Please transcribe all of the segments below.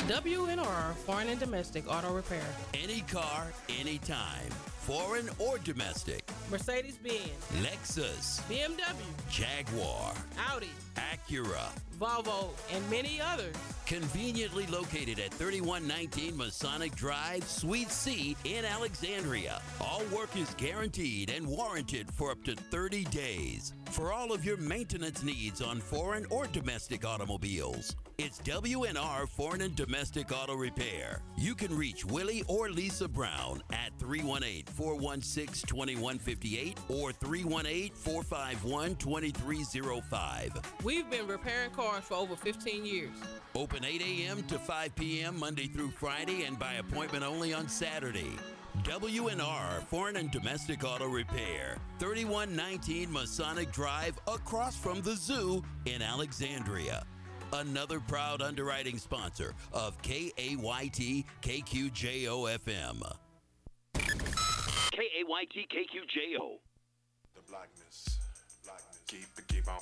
WNR Foreign and Domestic Auto Repair. Any car, anytime. Foreign or domestic. Mercedes-Benz, Lexus, BMW, Jaguar, Audi, Acura, Volvo, and many others. Conveniently located at 3119 Masonic Drive, Suite C in Alexandria. All work is guaranteed and warranted for up to 30 days. For all of your maintenance needs on foreign or domestic automobiles, it's WNR Foreign and Domestic Auto Repair. You can reach Willie or Lisa Brown at 318-416-2158 or 318-451-2305. We've been repairing cars for over 15 years. Open 8 a.m. to 5 p.m. Monday through Friday and by appointment only on Saturday. WNR Foreign and Domestic Auto Repair, 3119 Masonic Drive, across from the zoo in Alexandria. Another proud underwriting sponsor of KAYT KQJO FM. KAYT KQJO. The blackness, keep on.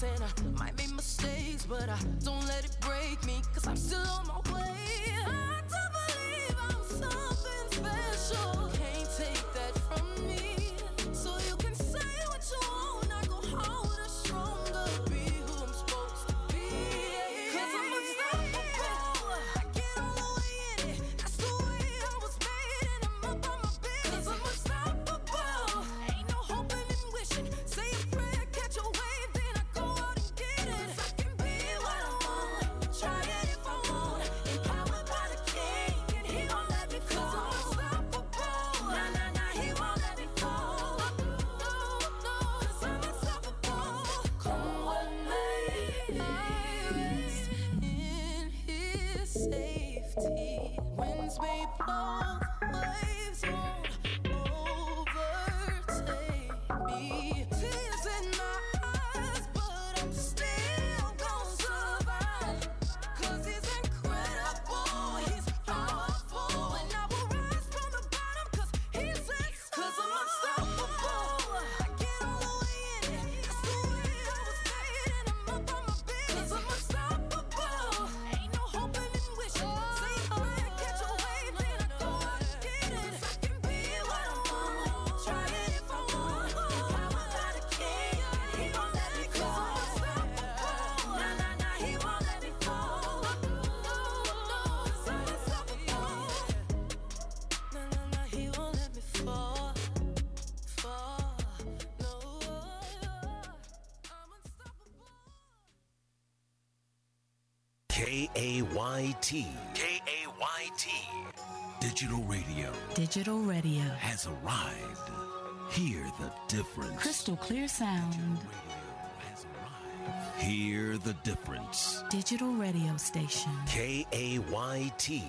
and I might make mistakes, but I don't let it break me, cause I'm still on my way. I do believe I'm something special. Can't take that from me. So you can say what you want, I go harder, stronger, be who I'm supposed to be. Cause I'm unstoppable. I get all the way in it. That's the way I was made, and I'm up on my business. Cause I'm unstoppable. Ain't no hoping and wishing. Say a prayer, catch a wave, then I go out and get it. Cause I can be what I want. Try it if I want. Empowered by the King, and He won't let me fall. Cause I'm unstoppable. Nah, nah, nah, He won't let me fall. No, no, cause I'm unstoppable. Come what may, I rest in His safety. Winds may blow, waves won't overtake me. Tears in my eyes, but I'm still gonna survive. Cause He's incredible, He's powerful, and I will rise from the bottom, cause He's inside. Cause I'm unstoppable. I get all the way in it. That's the way I was made, and I'm up on my business. Cause I'm unstoppable. Ain't no hoping and wishing. Say a prayer, catch a wave, then I go out and get it. Cause I can be what I want. Try it if I want. Empowered by the King, and He won't let me go. Cause I'm unstoppable. Nah, nah, nah, He won't let me fall. No, no, cause I'm unstoppable. Nah, nah, nah, He won't let me fall. Fall. No, I'm unstoppable. K-A-Y-T. K-A-Y-T. Digital radio Digital radio. has arrived. Hear the difference. Crystal clear sound. Radio has arrived. Hear the difference. Digital radio station. K-A-Y-T.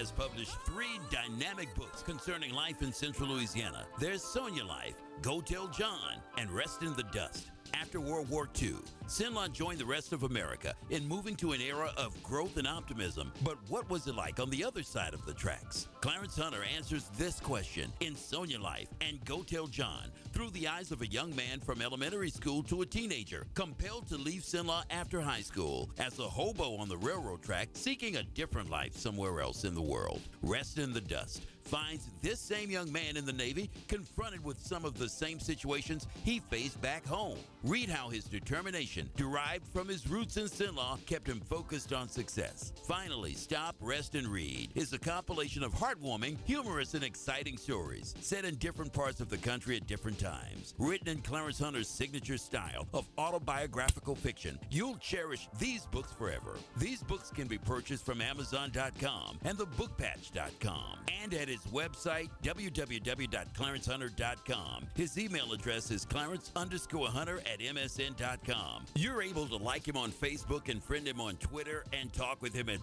has published 3 dynamic books concerning life in Central Louisiana. There's Sonia Life, Go Tell John, and Rest in the Dust. After World War II, Sinlaw joined the rest of America in moving to an era of growth and optimism. But what was it like on the other side of the tracks? Clarence Hunter answers this question in Sonia Life and Go Tell John through the eyes of a young man from elementary school to a teenager, compelled to leave Sinlaw after high school as a hobo on the railroad track, seeking a different life somewhere else in the world. Rest in the Dust finds this same young man in the Navy confronted with some of the same situations he faced back home. Read how his determination, derived from his roots in Sinlaw, kept him focused on success. Finally, Stop, Rest, and Read is a compilation of heartwarming, humorous, and exciting stories set in different parts of the country at different times. Written in Clarence Hunter's signature style of autobiographical fiction, you'll cherish these books forever. These books can be purchased from Amazon.com and thebookpatch.com and at his website, www.clarencehunter.com. His email address is clarence_hunter@msn.com. You're able to like him on Facebook and friend him on Twitter and talk with him at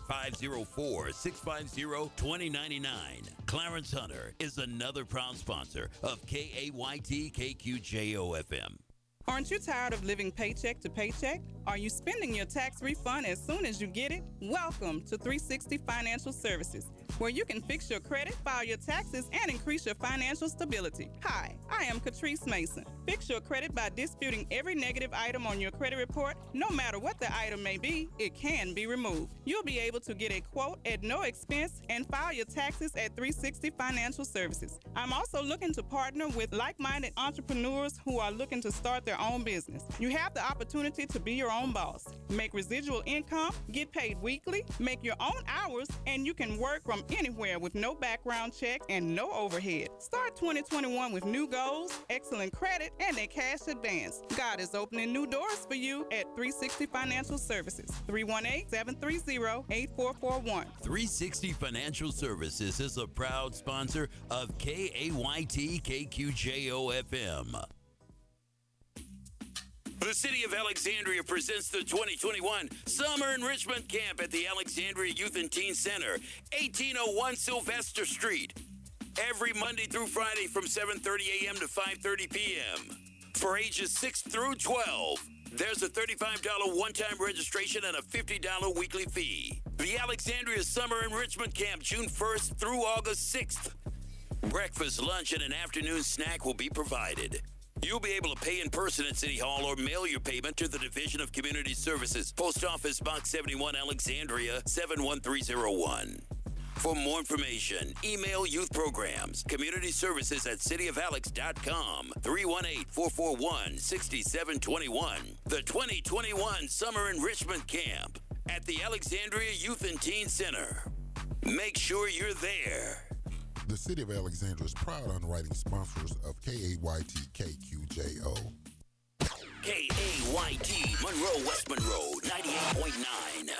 504-650-2099. Clarence Hunter is another proud sponsor of KAYT KQJO FM. Aren't you tired of living paycheck to paycheck? Are you spending your tax refund as soon as you get it? Welcome to 360 Financial Services, where you can fix your credit, file your taxes, and increase your financial stability. Hi, I am Catrice Mason. Fix your credit by disputing every negative item on your credit report. No matter what the item may be, it can be removed. You'll be able to get a quote at no expense and file your taxes at 360 Financial Services. I'm also looking to partner with like-minded entrepreneurs who are looking to start their own business. You have the opportunity to be your own boss, make residual income, get paid weekly, make your own hours, and you can work from anywhere with no background check and no overhead. Start 2021 with new goals, excellent credit, and a cash advance. God is opening new doors for you at 360 Financial Services, 318-730-8441. 360 Financial Services is a proud sponsor of KAYT KQJO FM. The City of Alexandria presents the 2021 Summer Enrichment Camp at the Alexandria Youth and Teen Center, 1801 Sylvester Street. Every Monday through Friday from 7:30 a.m. to 5:30 p.m. For ages 6 through 12, there's a $35 one-time registration and a $50 weekly fee. The Alexandria Summer Enrichment Camp, June 1st through August 6th. Breakfast, lunch, and an afternoon snack will be provided. You'll be able to pay in person at City Hall or mail your payment to the Division of Community Services, Post Office Box 71, Alexandria, 71301. For more information, email youth programs, community services at cityofalex.com, 318-441-6721. The 2021 Summer Enrichment Camp at the Alexandria Youth and Teen Center. Make sure you're there. The City of Alexandria is proud underwriting sponsors of KAYT KQJO. KAYT, Monroe, West Monroe, 98.9.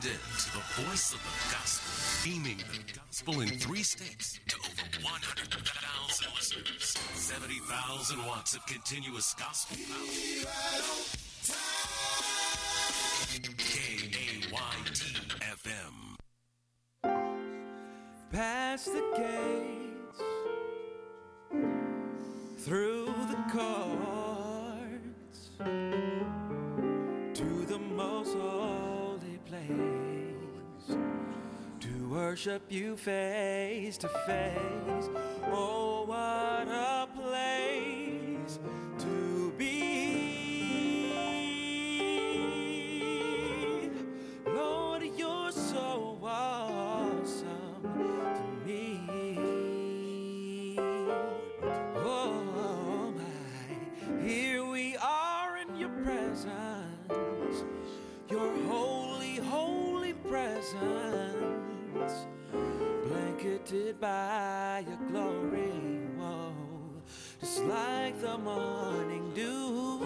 tuned in to the voice of the gospel, beaming the gospel in 3 states to over 100,000 listeners. 70,000 watts of continuous gospel power. KAYT FM. Past the gates, through the courts, to the most holy place, to worship you face to face. Oh, what a place to be. Lord, you're so awesome to me. Oh my, here we are in your presence, your holy, holy presence, blanketed by your glory, whoa, just like the morning dew.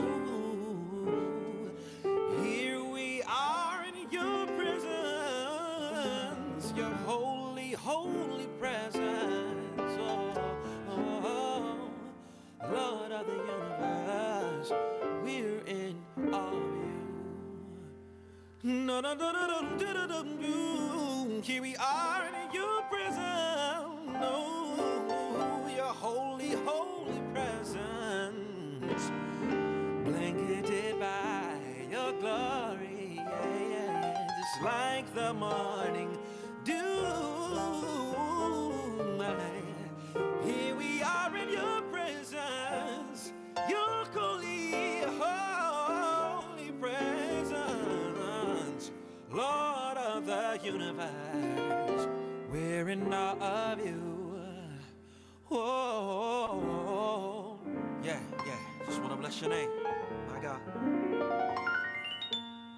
Here we are in your presence, your holy, holy presence, oh, Lord of the universe, we're in awe of you. No, no, no, no, no, no, no, no, no. Here we are in your presence, oh, your holy, holy presence, blanketed by your glory, yeah, yeah, yeah, just like the morning dew. Here we are in your presence, your holy, holy presence, Lord of the universe, we're in awe of you. Oh, yeah, yeah, just want to bless your name, my God.